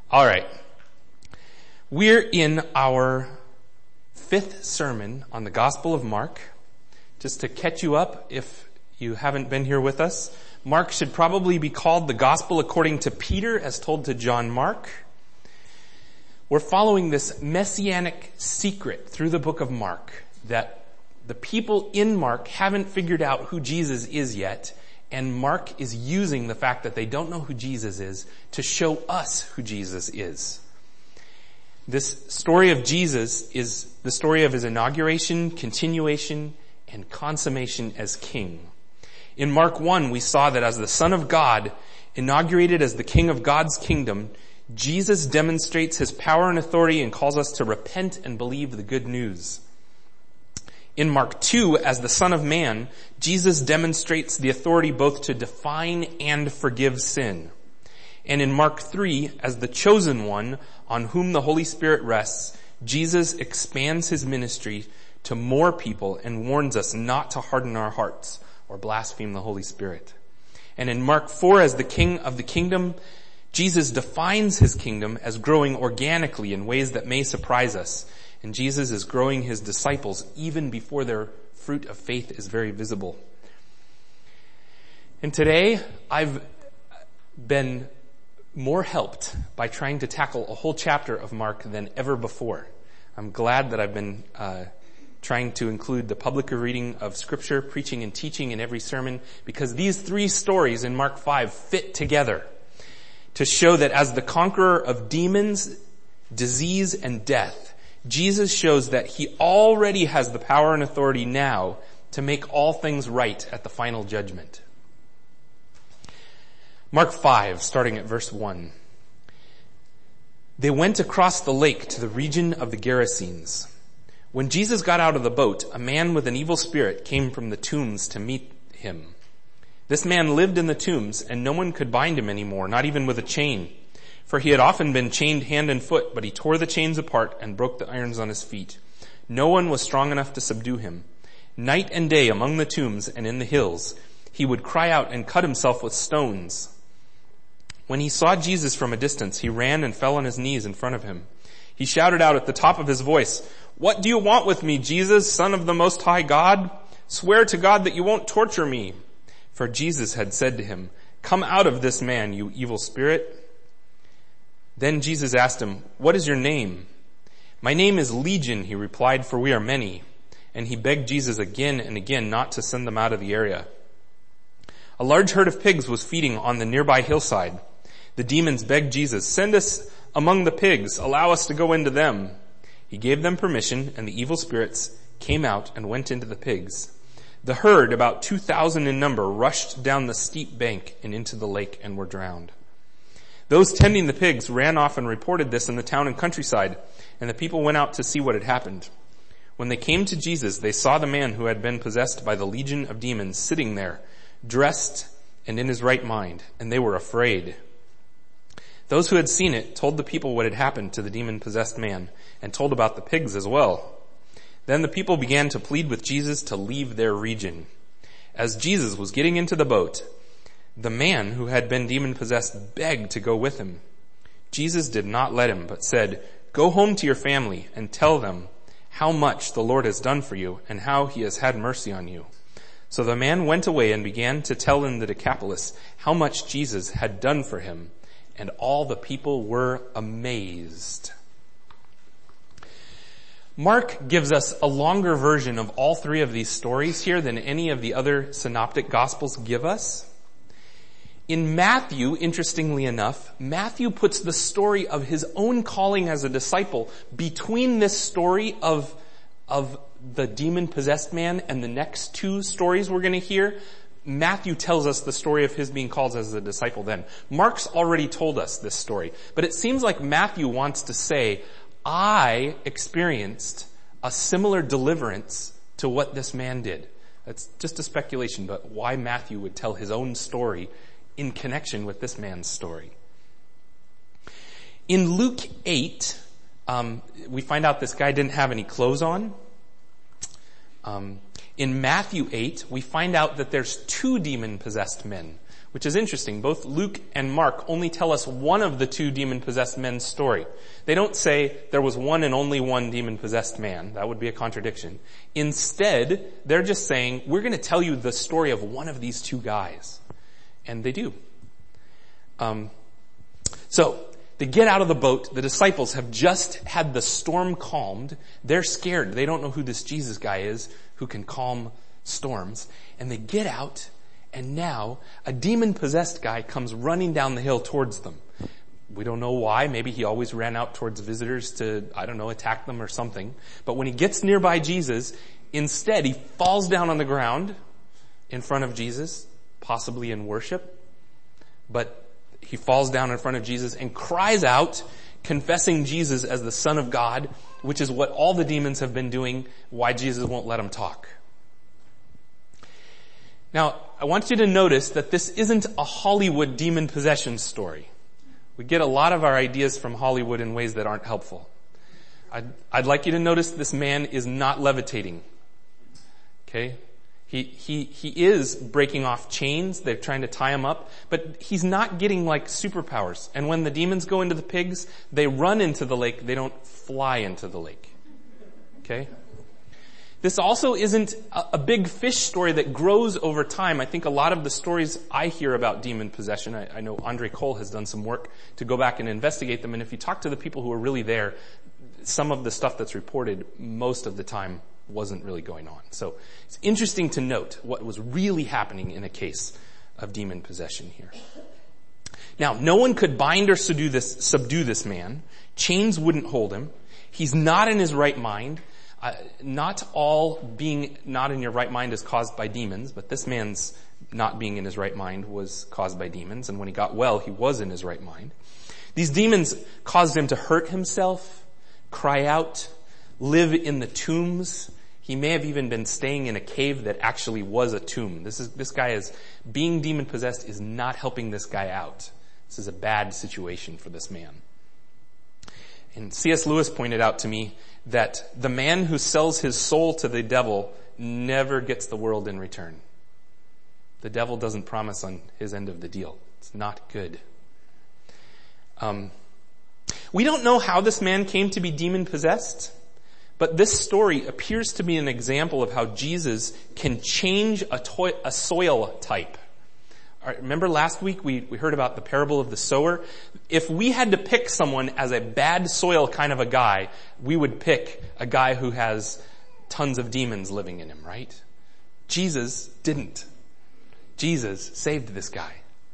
All right. We're in our 5th sermon on the Gospel of Mark. Just to catch you up, if you haven't been here with us, Mark should probably be called the Gospel according to Peter, as told to John Mark. We're following this messianic secret through the book of Mark that the people in Mark haven't figured out who Jesus is yet, and Mark is using the fact that they don't know who Jesus is to show us who Jesus is. This story of Jesus is the story of his inauguration, continuation, and consummation as king. In Mark 1, we saw that as the Son of God, inaugurated as the King of God's kingdom, Jesus demonstrates his power and authority and calls us to repent and believe the good news. In Mark 2, as the Son of Man, Jesus demonstrates the authority both to define and forgive sin. And in Mark 3, as the chosen one on whom the Holy Spirit rests, Jesus expands his ministry to more people and warns us not to harden our hearts or blaspheme the Holy Spirit. And in Mark 4, as the King of the kingdom, Jesus defines his kingdom as growing organically in ways that may surprise us. And Jesus is growing his disciples even before their fruit of faith is very visible. And today, I've been more helped by trying to tackle a whole chapter of Mark than ever before. I'm glad that I've been trying to include the public reading of Scripture, preaching and teaching in every sermon, because these 3 stories in Mark 5 fit together to show that as the conqueror of demons, disease, and death, Jesus shows that he already has the power and authority now to make all things right at the final judgment. Mark 5, starting at verse 1. They went across the lake to the region of the Gerasenes. When Jesus got out of the boat, a man with an evil spirit came from the tombs to meet him. This man lived in the tombs, and no one could bind him anymore, not even with a chain. For he had often been chained hand and foot, but he tore the chains apart and broke the irons on his feet. No one was strong enough to subdue him. Night and day among the tombs and in the hills, he would cry out and cut himself with stones. When he saw Jesus from a distance, he ran and fell on his knees in front of him. He shouted out at the top of his voice, "What do you want with me, Jesus, Son of the Most High God? Swear to God that you won't torture me." For Jesus had said to him, "Come out of this man, you evil spirit." Then Jesus asked him, "What is your name?" "My name is Legion," he replied, "for we are many." And he begged Jesus again and again not to send them out of the area. A large herd of pigs was feeding on the nearby hillside. The demons begged Jesus, "Send us among the pigs, allow us to go into them." He gave them permission, and the evil spirits came out and went into the pigs. The herd, about 2,000 in number, rushed down the steep bank and into the lake and were drowned. Those tending the pigs ran off and reported this in the town and countryside, and the people went out to see what had happened. When they came to Jesus, they saw the man who had been possessed by the legion of demons sitting there, dressed and in his right mind, and they were afraid. Those who had seen it told the people what had happened to the demon-possessed man, and told about the pigs as well. Then the people began to plead with Jesus to leave their region. As Jesus was getting into the boat, the man who had been demon-possessed begged to go with him. Jesus did not let him, but said, "Go home to your family and tell them how much the Lord has done for you and how he has had mercy on you." So the man went away and began to tell in the Decapolis how much Jesus had done for him, and all the people were amazed. Mark gives us a longer version of all 3 of these stories here than any of the other synoptic gospels give us. In Matthew, interestingly enough, Matthew puts the story of his own calling as a disciple between this story of the demon-possessed man and the next 2 stories we're going to hear. Matthew tells us the story of his being called as a disciple then. Mark's already told us this story, but it seems like Matthew wants to say, I experienced a similar deliverance to what this man did. That's just a speculation, but why Matthew would tell his own story in connection with this man's story. In Luke 8, we find out this guy didn't have any clothes on. In Matthew 8, we find out that there's 2 demon-possessed men. which is interesting. Both Luke and Mark only tell us one of the two demon-possessed men's story. They don't say there was one and only one demon-possessed man. That would be a contradiction. Instead, they're just saying, we're going to tell you the story of one of these two guys. And they do. So, they get out of the boat. The disciples have just had the storm calmed. They're scared. They don't know who this Jesus guy is who can calm storms. And they get out, and now a demon-possessed guy comes running down the hill towards them. We don't know why. Maybe he always ran out towards visitors to, attack them or something. But when he gets nearby Jesus, instead he falls down on the ground in front of Jesus, possibly in worship. But he falls down in front of Jesus and cries out, confessing Jesus as the Son of God, which is what all the demons have been doing, why Jesus won't let him talk. Now, I want you to notice that this isn't a Hollywood demon possession story. We get a lot of our ideas from Hollywood in ways that aren't helpful. I'd like you to notice this man is not levitating. Okay? He is breaking off chains. They're trying to tie him up, but he's not getting like superpowers. And when the demons go into the pigs, they run into the lake. They don't fly into the lake. Okay? This also isn't a big fish story that grows over time. I think a lot of the stories I hear about demon possession, I know Andre Cole has done some work to go back and investigate them. And if you talk to the people who are really there, some of the stuff that's reported most of the time wasn't really going on. So it's interesting to note what was really happening in a case of demon possession here. Now, no one could bind or subdue this man. Chains wouldn't hold him. He's not in his right mind. Not all being not in your right mind is caused by demons, but this man's not being in his right mind was caused by demons, and when he got well, he was in his right mind. These demons caused him to hurt himself, cry out, live in the tombs. He may have even been staying in a cave that actually was a tomb. This guy is being demon possessed is not helping this guy out. This is a bad situation for this man. And C.S. Lewis pointed out to me that the man who sells his soul to the devil never gets the world in return. The devil doesn't promise on his end of the deal. It's not good. We don't know how this man came to be demon possessed, but this story appears to be an example of how Jesus can change a soil type. All right, remember last week we heard about the parable of the sower? If we had to pick someone as a bad soil kind of a guy, we would pick a guy who has tons of demons living in him, right? Jesus didn't. Jesus saved this guy.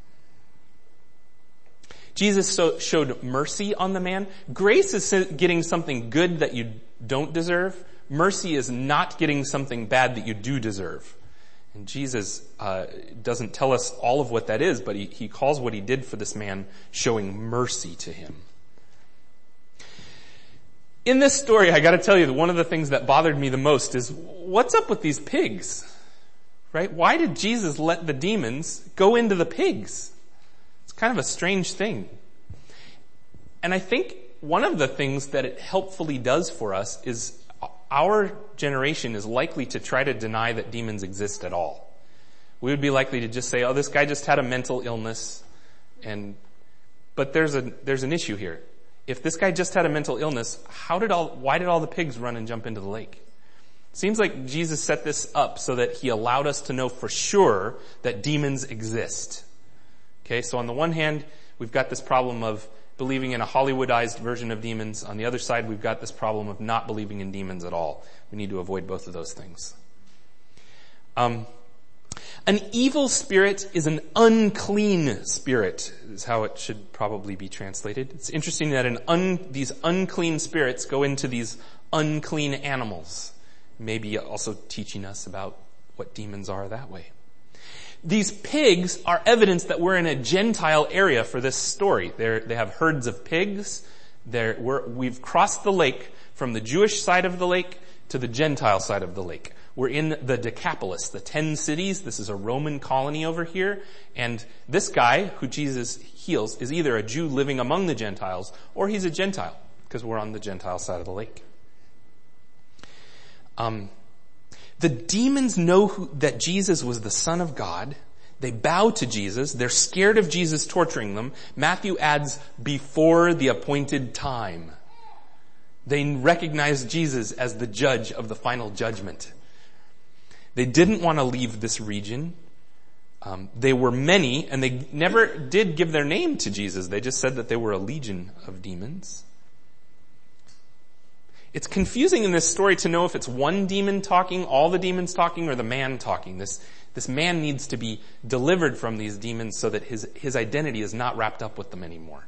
Jesus showed mercy on the man. Grace is getting something good that you don't deserve. Mercy is not getting something bad that you do deserve. And Jesus doesn't tell us all of what that is, but he calls what he did for this man showing mercy to him. In this story, I gotta tell you that one of the things that bothered me the most is, what's up with these pigs? Right? Why did Jesus let the demons go into the pigs? It's kind of a strange thing. And I think one of the things that it helpfully does for us is our generation is likely to try to deny that demons exist at all. We would be likely to just say, oh, this guy just had a mental illness. But there's an issue here. If this guy just had a mental illness, why did all the pigs run and jump into the lake? It seems like Jesus set this up so that he allowed us to know for sure that demons exist. Okay, so on the one hand, we've got this problem of believing in a Hollywoodized version of demons. On the other side, we've got this problem of not believing in demons at all. We need to avoid both of those things. An evil spirit is an unclean spirit, is how it should probably be translated. It's interesting that these unclean spirits go into these unclean animals, maybe also teaching us about what demons are that way. These pigs are evidence that we're in a Gentile area for this story. They have herds of pigs. We've crossed the lake from the Jewish side of the lake to the Gentile side of the lake. We're in the Decapolis, the 10 cities. This is a Roman colony over here. And this guy who Jesus heals is either a Jew living among the Gentiles or he's a Gentile, because we're on the Gentile side of the lake. The demons know that Jesus was the Son of God. They bow to Jesus. They're scared of Jesus torturing them. Matthew adds, before the appointed time. They recognize Jesus as the judge of the final judgment. They didn't want to leave this region. They were many, and they never did give their name to Jesus. They just said that they were a legion of demons. It's confusing in this story to know if it's one demon talking, all the demons talking, or the man talking. This man needs to be delivered from these demons so that his identity is not wrapped up with them anymore.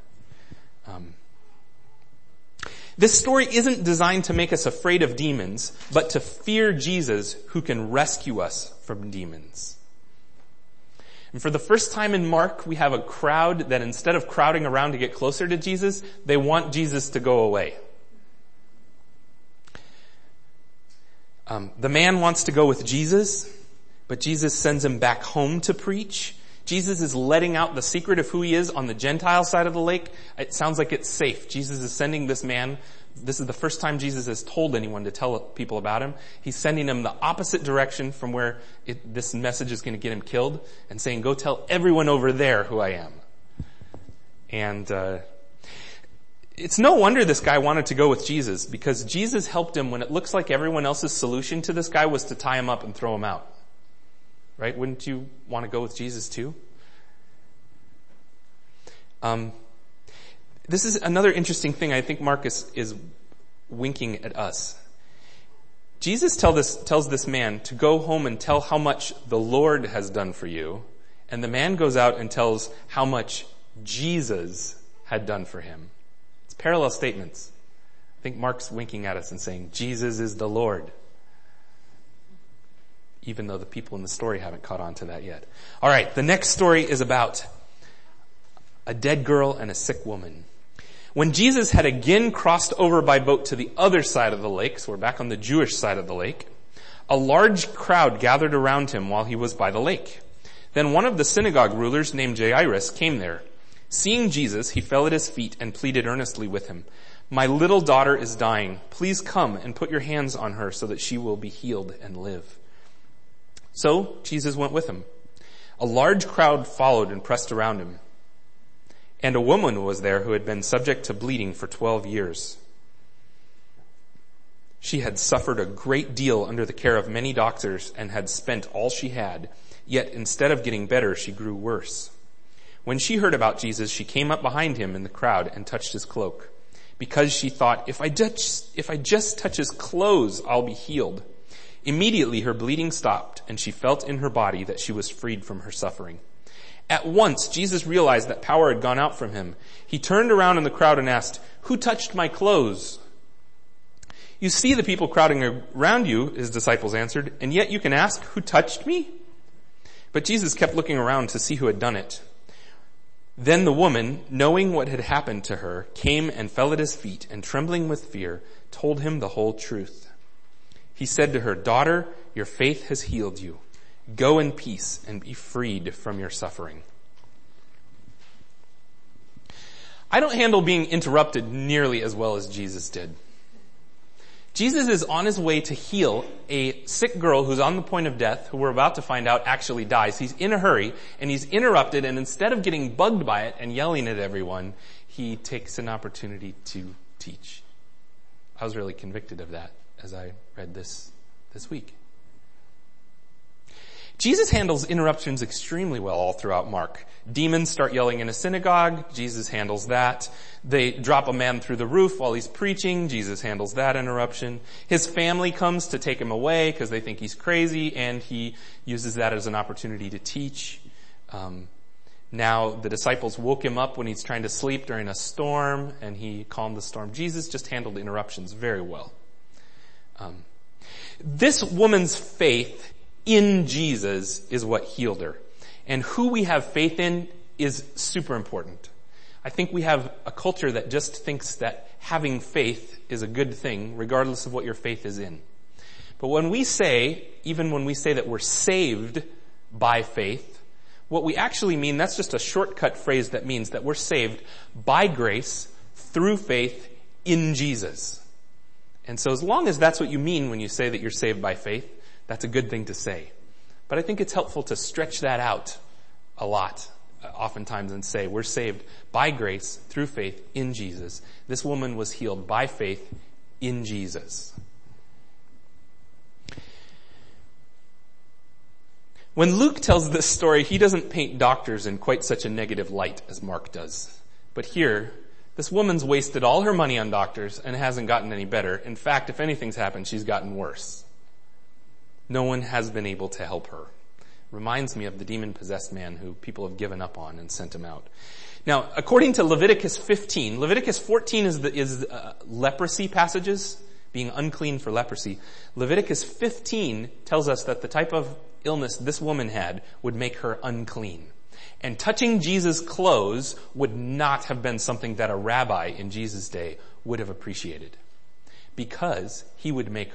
This story isn't designed to make us afraid of demons, but to fear Jesus who can rescue us from demons. And for the first time in Mark, we have a crowd that instead of crowding around to get closer to Jesus, they want Jesus to go away. The man wants to go with Jesus, but Jesus sends him back home to preach. Jesus is letting out the secret of who he is on the Gentile side of the lake. It sounds like it's safe. Jesus is sending this man. This is the first time Jesus has told anyone to tell people about him. He's sending him the opposite direction from where this message is going to get him killed, and saying, go tell everyone over there who I am. And it's no wonder this guy wanted to go with Jesus, because Jesus helped him when it looks like everyone else's solution to this guy was to tie him up and throw him out. Right? Wouldn't you want to go with Jesus too? This is another interesting thing. I think Marcus is winking at us. Jesus tells this man to go home and tell how much the Lord has done for you. And the man goes out and tells how much Jesus had done for him. It's parallel statements. I think Mark's winking at us and saying, Jesus is the Lord. Even though the people in the story haven't caught on to that yet. All right, the next story is about a dead girl and a sick woman. When Jesus had again crossed over by boat to the other side of the lake, so we're back on the Jewish side of the lake, a large crowd gathered around him while he was by the lake. Then one of the synagogue rulers named Jairus came there. Seeing Jesus, he fell at his feet and pleaded earnestly with him, "My little daughter is dying. Please come and put your hands on her so that she will be healed and live." So Jesus went with him. A large crowd followed and pressed around him. And a woman was there who had been subject to bleeding for 12 years. She had suffered a great deal under the care of many doctors and had spent all she had, yet instead of getting better, she grew worse. When she heard about Jesus, she came up behind him in the crowd and touched his cloak, because she thought, if I just touch his clothes, I'll be healed. Immediately her bleeding stopped, and she felt in her body that she was freed from her suffering. At once, Jesus realized that power had gone out from him. He turned around in the crowd and asked, "Who touched my clothes?" "You see the people crowding around you," his disciples answered, "and yet you can ask, 'Who touched me?'" But Jesus kept looking around to see who had done it. Then the woman, knowing what had happened to her, came and fell at his feet, and trembling with fear, told him the whole truth. He said to her, "Daughter, your faith has healed you. Go in peace and be freed from your suffering." I don't handle being interrupted nearly as well as Jesus did. Jesus is on his way to heal a sick girl who's on the point of death, who we're about to find out actually dies. He's in a hurry, and he's interrupted, and instead of getting bugged by it and yelling at everyone, he takes an opportunity to teach. I was really convicted of that as I read this week. Jesus handles interruptions extremely well all throughout Mark. Demons start yelling in a synagogue. Jesus handles that. They drop a man through the roof while he's preaching. Jesus handles that interruption. His family comes to take him away because they think he's crazy, and he uses that as an opportunity to teach. Now the disciples woke him up when he's trying to sleep during a storm, and he calmed the storm. Jesus just handled interruptions very well. This woman's faith in Jesus is what healed her. And who we have faith in is super important. I think we have a culture that just thinks that having faith is a good thing, regardless of what your faith is in. But when we say that we're saved by faith, what we actually mean, that's just a shortcut phrase that means that we're saved by grace through faith in Jesus. And so as long as that's what you mean when you say that you're saved by faith, that's a good thing to say. But I think it's helpful to stretch that out a lot, oftentimes, and say we're saved by grace through faith in Jesus. This woman was healed by faith in Jesus. When Luke tells this story, he doesn't paint doctors in quite such a negative light as Mark does. But here, this woman's wasted all her money on doctors and hasn't gotten any better. In fact, if anything's happened, she's gotten worse. No one has been able to help her. Reminds me of the demon-possessed man who people have given up on and sent him out. Now, according to Leviticus 15, Leviticus 14 is leprosy passages, being unclean for leprosy. Leviticus 15 tells us that the type of illness this woman had would make her unclean. And touching Jesus' clothes would not have been something that a rabbi in Jesus' day would have appreciated. Because she would make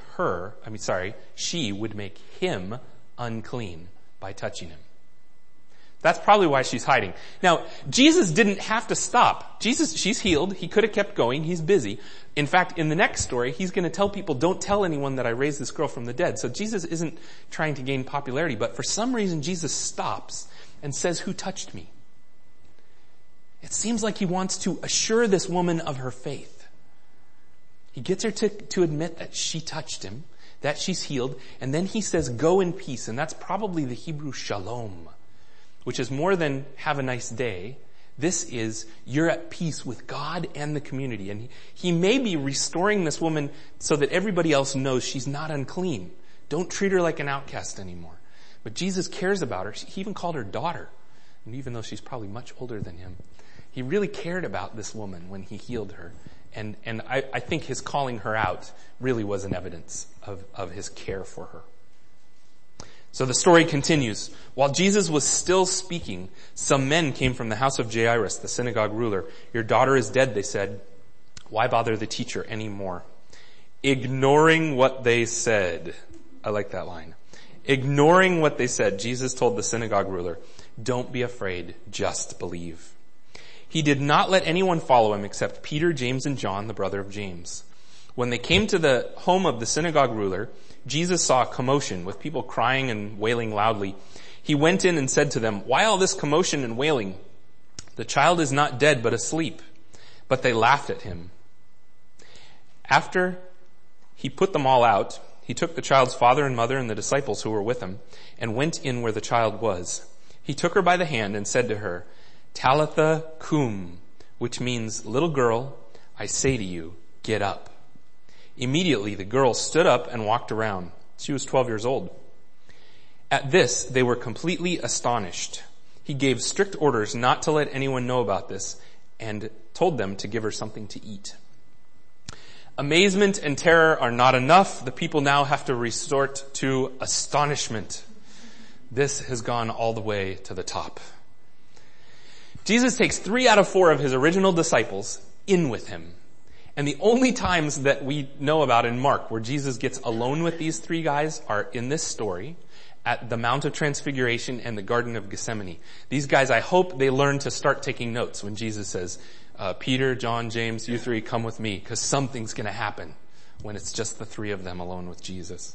him unclean by touching him. That's probably why she's hiding. Now, Jesus didn't have to stop. She's healed. He could have kept going. He's busy. In fact, in the next story, he's going to tell people, don't tell anyone that I raised this girl from the dead. So Jesus isn't trying to gain popularity, but for some reason Jesus stops and says, who touched me? It seems like he wants to assure this woman of her faith. He gets her to admit that she touched him, that she's healed, and then he says, go in peace. And that's probably the Hebrew shalom, which is more than have a nice day. This is, you're at peace with God and the community. And he may be restoring this woman so that everybody else knows she's not unclean. Don't treat her like an outcast anymore. But Jesus cares about her. He even called her daughter. And even though she's probably much older than him, he really cared about this woman when he healed her. And I think his calling her out really was an evidence of his care for her. So the story continues. While Jesus was still speaking, some men came from the house of Jairus, the synagogue ruler. Your daughter is dead, they said. Why bother the teacher anymore? Ignoring what they said. I like that line. Ignoring what they said, Jesus told the synagogue ruler, don't be afraid, just believe. He did not let anyone follow him except Peter, James, and John, the brother of James. When they came to the home of the synagogue ruler, Jesus saw a commotion with people crying and wailing loudly. He went in and said to them, why all this commotion and wailing? The child is not dead but asleep. But they laughed at him. After he put them all out, he took the child's father and mother and the disciples who were with him and went in where the child was. He took her by the hand and said to her, Talitha cum, which means, little girl, I say to you, get up. Immediately the girl stood up and walked around. She was 12 years old. At this, they were completely astonished. He gave strict orders not to let anyone know about this and told them to give her something to eat. Amazement and terror are not enough. The people now have to resort to astonishment. This has gone all the way to the top. Jesus takes 3 out of 4 of his original disciples in with him. And the only times that we know about in Mark where Jesus gets alone with these 3 guys are in this story at the Mount of Transfiguration and the Garden of Gethsemane. These guys, I hope they learn to start taking notes when Jesus says, Peter, John, James, you 3 come with me, because something's going to happen when it's just the 3 of them alone with Jesus.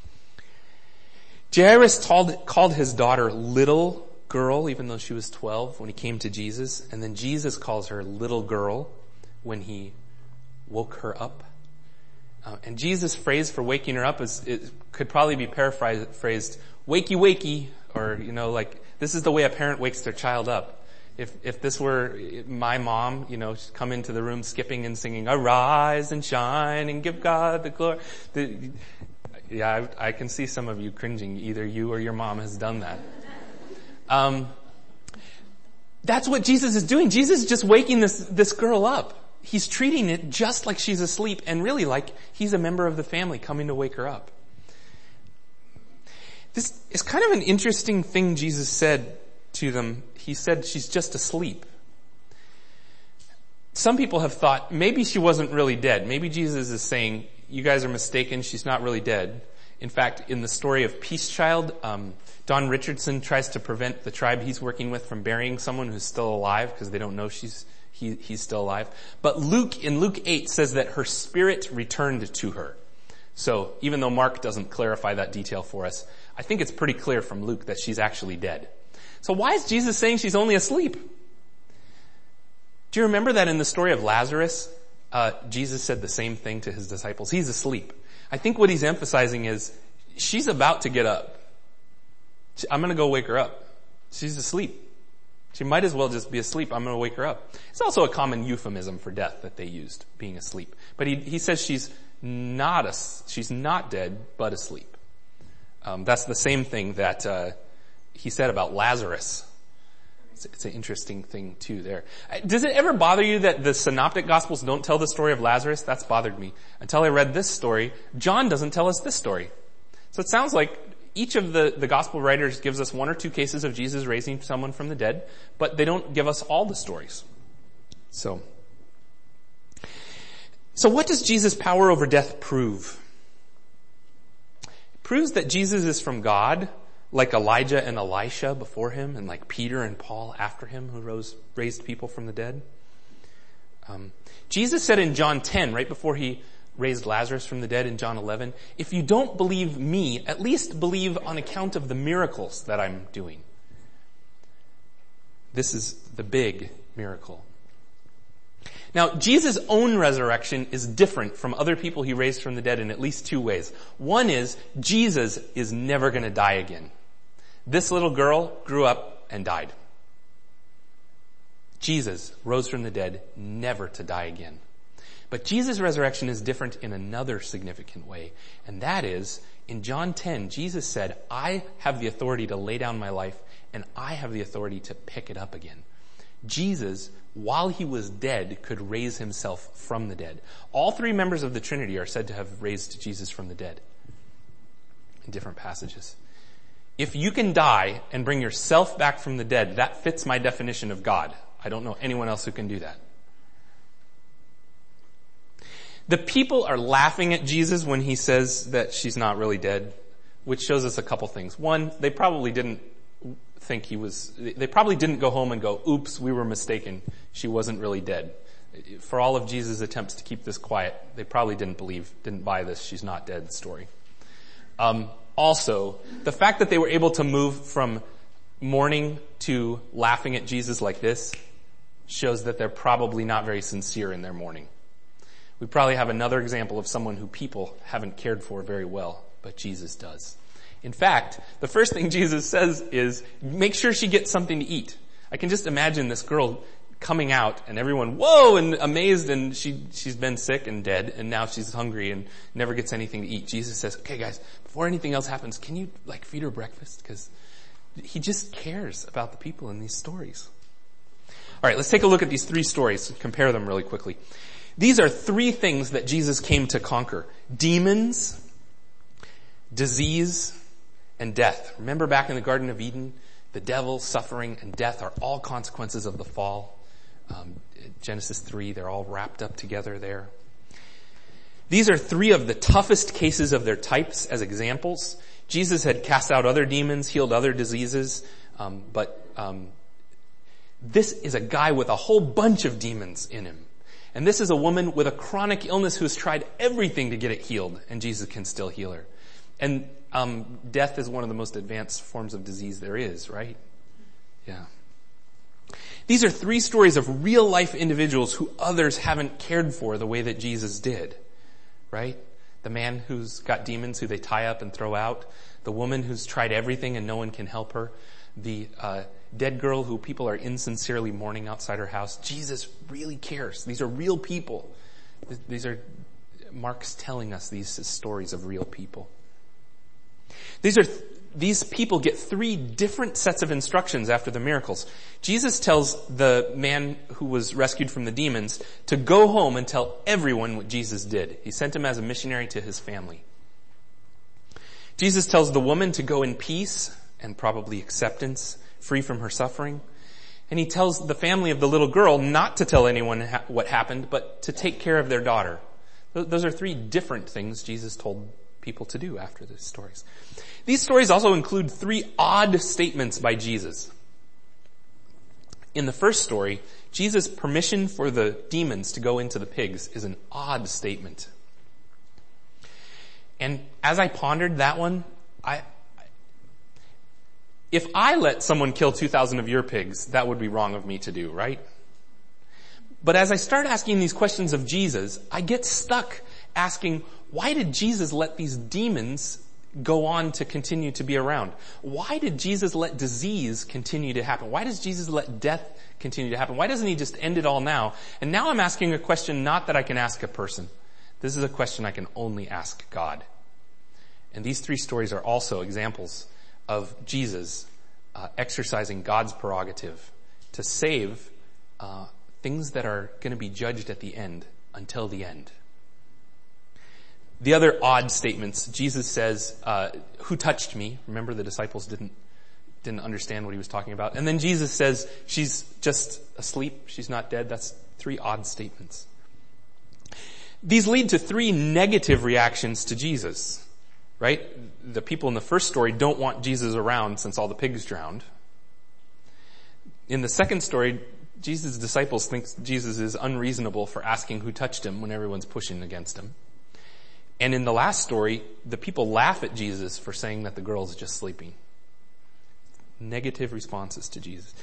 Jairus called his daughter little girl, even though she was 12 when he came to Jesus. And then Jesus calls her little girl when he woke her up. And Jesus' phrase for waking her up could probably be paraphrased, wakey, wakey, or, like, this is the way a parent wakes their child up. If this were my mom, she'd come into the room skipping and singing, arise and shine and give God the glory. Yeah, I can see some of you cringing. Either you or your mom has done that. That's what Jesus is doing. Jesus is just waking this girl up. He's treating it just like she's asleep and really like he's a member of the family coming to wake her up. This is kind of an interesting thing Jesus said to them. He said she's just asleep. Some people have thought maybe she wasn't really dead. Maybe Jesus is saying, you guys are mistaken, she's not really dead. In fact, in the story of Peace Child, Don Richardson tries to prevent the tribe he's working with from burying someone who's still alive because they don't know he's still alive. But in Luke 8 says that her spirit returned to her. So even though Mark doesn't clarify that detail for us, I think it's pretty clear from Luke that she's actually dead. So why is Jesus saying she's only asleep? Do you remember that in the story of Lazarus, Jesus said the same thing to his disciples? He's asleep. I think what he's emphasizing is she's about to get up. I'm going to go wake her up. She's asleep. She might as well just be asleep. I'm going to wake her up. It's also a common euphemism for death that they used, being asleep. But he says she's not dead, but asleep. That's the same thing that he said about Lazarus. It's an interesting thing too there. Does it ever bother you that the synoptic gospels don't tell the story of Lazarus? That's bothered me. Until I read this story, John doesn't tell us this story. So it sounds like each of the gospel writers gives us one or two cases of Jesus raising someone from the dead, but they don't give us all the stories. So what does Jesus' power over death prove? It proves that Jesus is from God, like Elijah and Elisha before him, and like Peter and Paul after him, who raised people from the dead. Jesus said in John 10, right before he raised Lazarus from the dead in John 11, if you don't believe me, at least believe on account of the miracles that I'm doing. This is the big miracle. Now, Jesus' own resurrection is different from other people he raised from the dead in at least two ways. One is, Jesus is never going to die again. This little girl grew up and died. Jesus rose from the dead, never to die again. But Jesus' resurrection is different in another significant way, and that is, in John 10, Jesus said, I have the authority to lay down my life, and I have the authority to pick it up again. Jesus, while he was dead, could raise himself from the dead. All three members of the Trinity are said to have raised Jesus from the dead in different passages. If you can die and bring yourself back from the dead, that fits my definition of God. I don't know anyone else who can do that. The people are laughing at Jesus when he says that she's not really dead, which shows us a couple things. One, they probably didn't go home and go, oops, we were mistaken. She wasn't really dead. For all of Jesus' attempts to keep this quiet, they probably didn't buy this she's not dead story. Also, the fact that they were able to move from mourning to laughing at Jesus like this shows that they're probably not very sincere in their mourning. We probably have another example of someone who people haven't cared for very well, but Jesus does. In fact, the first thing Jesus says is, make sure she gets something to eat. I can just imagine this girl coming out and everyone, whoa, and amazed, and she's been sick and dead, and now she's hungry and never gets anything to eat. Jesus says, okay guys, before anything else happens, can you feed her breakfast? Because he just cares about the people in these stories. All right, let's take a look at these three stories and compare them really quickly. These are three things that Jesus came to conquer: demons, disease, and death. Remember back in the Garden of Eden, the devil, suffering, and death are all consequences of the fall. Genesis 3, they're all wrapped up together there. These are three of the toughest cases of their types as examples. Jesus had cast out other demons, healed other diseases, but this is a guy with a whole bunch of demons in him. And this is a woman with a chronic illness who's tried everything to get it healed, and Jesus can still heal her. And death is one of the most advanced forms of disease there is, right? Yeah. These are three stories of real life individuals who others haven't cared for the way that Jesus did, right? The man who's got demons who they tie up and throw out. The woman who's tried everything and no one can help her. The dead girl who people are insincerely mourning outside her house. Jesus really cares. These are real people. Mark's telling us these stories of real people. These people get three different sets of instructions after the miracles. Jesus tells the man who was rescued from the demons to go home and tell everyone what Jesus did. He sent him as a missionary to his family. Jesus tells the woman to go in peace and probably acceptance, free from her suffering. And he tells the family of the little girl not to tell anyone what happened, but to take care of their daughter. Those are three different things Jesus told people to do after these stories. These stories also include three odd statements by Jesus. In the first story, Jesus' permission for the demons to go into the pigs is an odd statement. And as I pondered that one, If I let someone kill 2,000 of your pigs, that would be wrong of me to do, right? But as I start asking these questions of Jesus, I get stuck asking, why did Jesus let these demons go on to continue to be around? Why did Jesus let disease continue to happen? Why does Jesus let death continue to happen? Why doesn't he just end it all now? And now I'm asking a question not that I can ask a person. This is a question I can only ask God. And these three stories are also examples of Jesus exercising God's prerogative to save things that are going to be judged at the end until the end. The other odd statements, Jesus says, who touched me? Remember, the disciples didn't understand what he was talking about. And then Jesus says, she's just asleep. She's not dead. That's three odd statements. These lead to three negative reactions to Jesus, right? The people in the first story don't want Jesus around since all the pigs drowned. In the second story, Jesus' disciples think Jesus is unreasonable for asking who touched him when everyone's pushing against him. And in the last story, the people laugh at Jesus for saying that the girl is just sleeping. Negative responses to Jesus.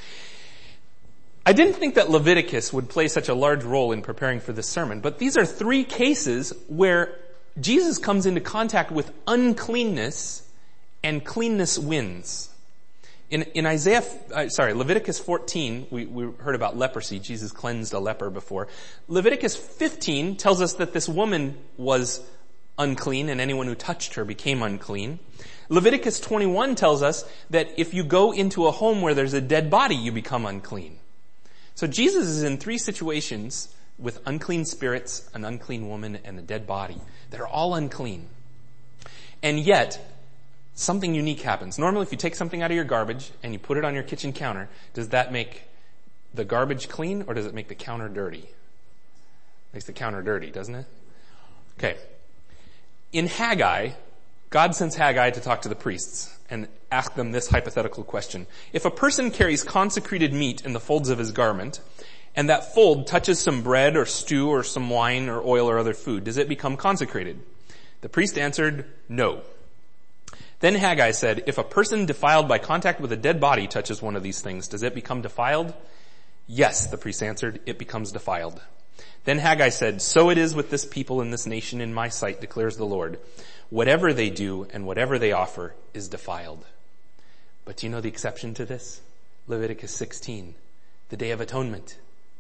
I didn't think that Leviticus would play such a large role in preparing for this sermon, but these are three cases where Jesus comes into contact with uncleanness and cleanness wins. In Leviticus 14, we heard about leprosy. Jesus cleansed a leper before. Leviticus 15 tells us that this woman was unclean and anyone who touched her became unclean. Leviticus 21 tells us that if you go into a home where there's a dead body, you become unclean. So Jesus is in three situations with unclean spirits, an unclean woman, and a dead body that are all unclean. And yet, something unique happens. Normally, if you take something out of your garbage and you put it on your kitchen counter, does that make the garbage clean or does it make the counter dirty? It makes the counter dirty, doesn't it? Okay. In Haggai, God sends Haggai to talk to the priests and ask them this hypothetical question. If a person carries consecrated meat in the folds of his garment, and that fold touches some bread or stew or some wine or oil or other food, does it become consecrated? The priest answered, no. Then Haggai said, if a person defiled by contact with a dead body touches one of these things, does it become defiled? Yes, the priest answered, it becomes defiled. Then Haggai said, so it is with this people and this nation in my sight, declares the Lord. Whatever they do and whatever they offer is defiled. But do you know the exception to this? Leviticus 16, the Day of Atonement.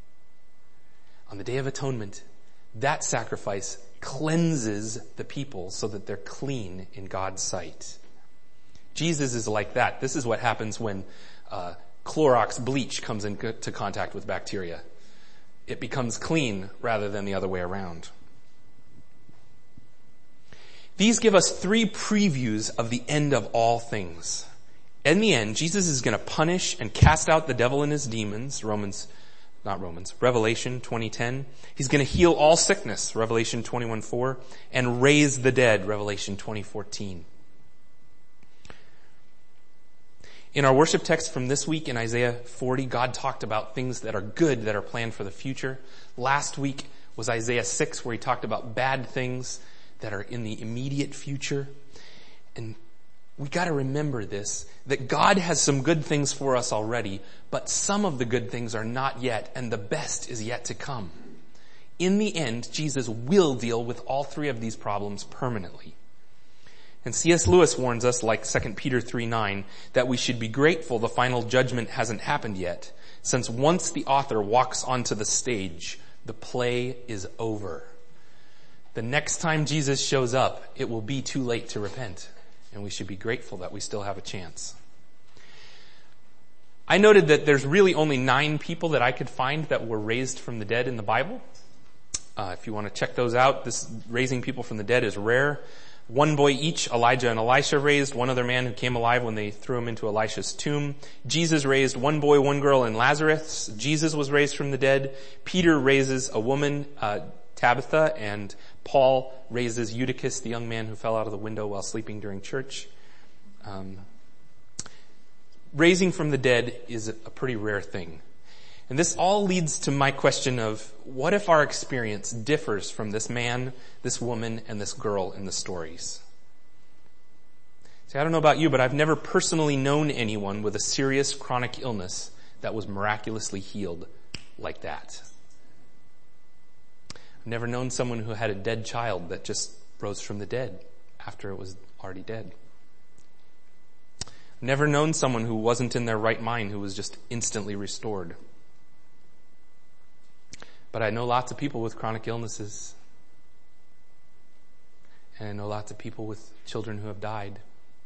On the Day of Atonement, that sacrifice cleanses the people so that they're clean in God's sight. Jesus is like that. This is what happens when Clorox bleach comes into contact with bacteria. It becomes clean rather than the other way around. These give us three previews of the end of all things. In the end, Jesus is going to punish and cast out the devil and his demons, Revelation 20:10. He's going to heal all sickness, Revelation 21:4, and raise the dead, Revelation 20:14. In our worship text from this week in Isaiah 40, God talked about things that are good that are planned for the future. Last week was Isaiah 6, where he talked about bad things that are in the immediate future. And we got to remember this, that God has some good things for us already, but some of the good things are not yet, and the best is yet to come. In the end, Jesus will deal with all three of these problems permanently. And C.S. Lewis warns us, like 2 Peter 3:9, that we should be grateful the final judgment hasn't happened yet, since once the author walks onto the stage, the play is over. The next time Jesus shows up, it will be too late to repent, and we should be grateful that we still have a chance. I noted that there's really only 9 people that I could find that were raised from the dead in the Bible. If you want to check those out, this raising people from the dead is rare. 1 boy each, Elijah and Elisha raised, one other man who came alive when they threw him into Elisha's tomb. Jesus raised 1 boy, 1 girl, and Lazarus. Jesus was raised from the dead. Peter raises a woman, Tabitha, and Paul raises Eutychus, the young man who fell out of the window while sleeping during church. Raising from the dead is a pretty rare thing. And this all leads to my question of, what if our experience differs from this man, this woman, and this girl in the stories? See, I don't know about you, but I've never personally known anyone with a serious chronic illness that was miraculously healed like that. I've never known someone who had a dead child that just rose from the dead after it was already dead. I've never known someone who wasn't in their right mind who was just instantly restored. But I know lots of people with chronic illnesses. And I know lots of people with children who have died.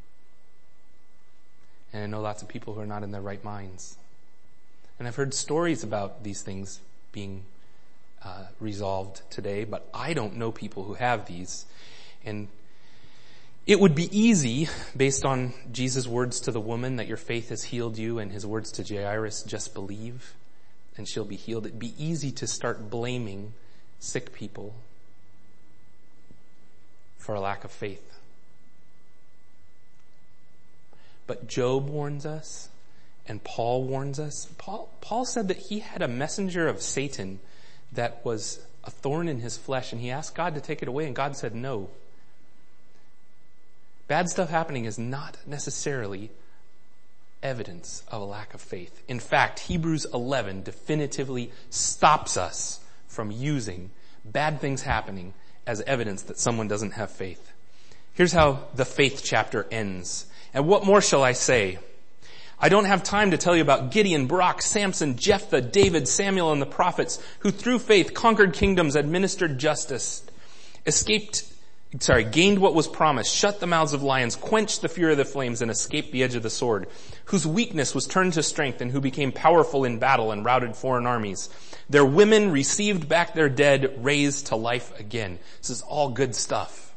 And I know lots of people who are not in their right minds. And I've heard stories about these things being resolved today, but I don't know people who have these. And it would be easy, based on Jesus' words to the woman, that your faith has healed you, and his words to Jairus, just believe and she'll be healed. It'd be easy to start blaming sick people for a lack of faith. But Job warns us, and Paul warns us. Paul said that he had a messenger of Satan that was a thorn in his flesh, and he asked God to take it away, and God said no. Bad stuff happening is not necessarily evidence of a lack of faith. In fact, Hebrews 11 definitively stops us from using bad things happening as evidence that someone doesn't have faith. Here's how the faith chapter ends. And what more shall I say? I don't have time to tell you about Gideon, Barak, Samson, Jephthah, David, Samuel, and the prophets who through faith conquered kingdoms, administered justice, gained what was promised, shut the mouths of lions, quenched the fury of the flames, and escaped the edge of the sword, whose weakness was turned to strength, and who became powerful in battle and routed foreign armies. Their women received back their dead, raised to life again. This is all good stuff.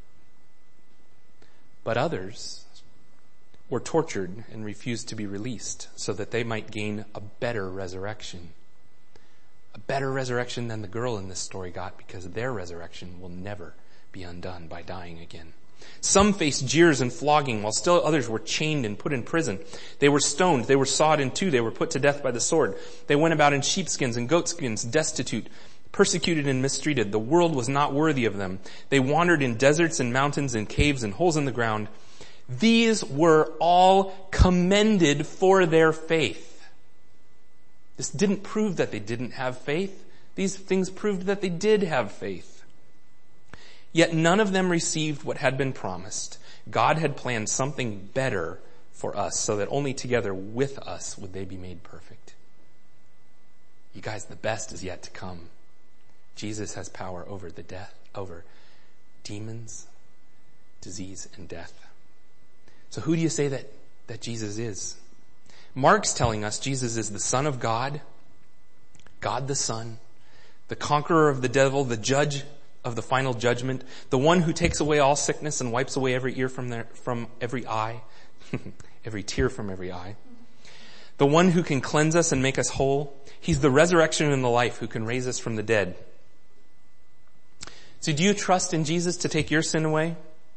But others were tortured and refused to be released so that they might gain a better resurrection. A better resurrection than the girl in this story got, because their resurrection will never be undone by dying again. Some faced jeers and flogging, while still others were chained and put in prison. They were stoned, they were sawed in two, they were put to death by the sword. They went about in sheepskins and goatskins, destitute, persecuted and mistreated. The world was not worthy of them. They wandered in deserts and mountains and caves and holes in the ground. These were all commended for their faith. This didn't prove that they didn't have faith. These things proved that they did have faith. Yet none of them received what had been promised. God had planned something better for us, so that only together with us would they be made perfect. You guys, the best is yet to come. Jesus has power over over demons, disease, and death. So who do you say that Jesus is? Mark's telling us Jesus is the Son of God, God the Son, the conqueror of the devil, the judge of the final judgment, the one who takes away all sickness and wipes away every ear from every eye, every tear from every eye. The one who can cleanse us and make us whole. He's the resurrection and the life who can raise us from the dead. So do you trust in Jesus to take your sin away?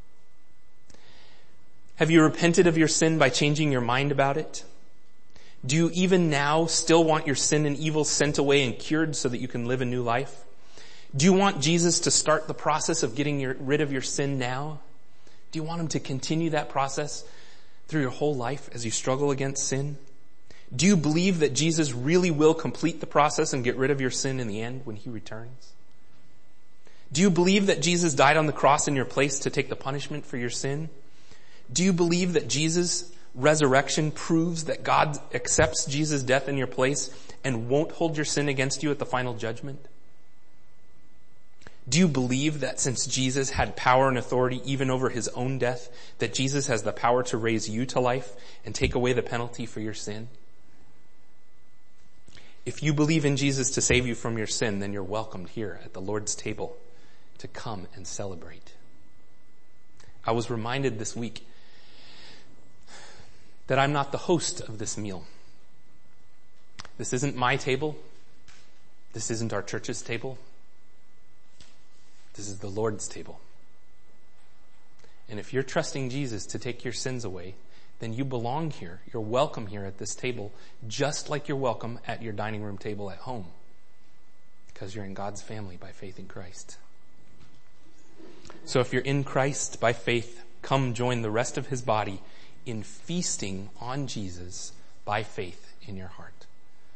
Have you repented of your sin by changing your mind about it? Do you even now still want your sin and evil sent away and cured so that you can live a new life? Do you want Jesus to start the process of getting rid of your sin now? Do you want him to continue that process through your whole life as you struggle against sin? Do you believe that Jesus really will complete the process and get rid of your sin in the end when he returns? Do you believe that Jesus died on the cross in your place to take the punishment for your sin? Do you believe that Jesus' resurrection proves that God accepts Jesus' death in your place and won't hold your sin against you at the final judgment? Do you believe that since Jesus had power and authority even over his own death, that Jesus has the power to raise you to life and take away the penalty for your sin? If you believe in Jesus to save you from your sin, then you're welcomed here at the Lord's table to come and celebrate. I was reminded this week that I'm not the host of this meal. This isn't my table. This isn't our church's table. This is the Lord's table. And if you're trusting Jesus to take your sins away, then you belong here. You're welcome here at this table, just like you're welcome at your dining room table at home, because you're in God's family by faith in Christ. So if you're in Christ by faith, come join the rest of his body in feasting on Jesus by faith in your heart.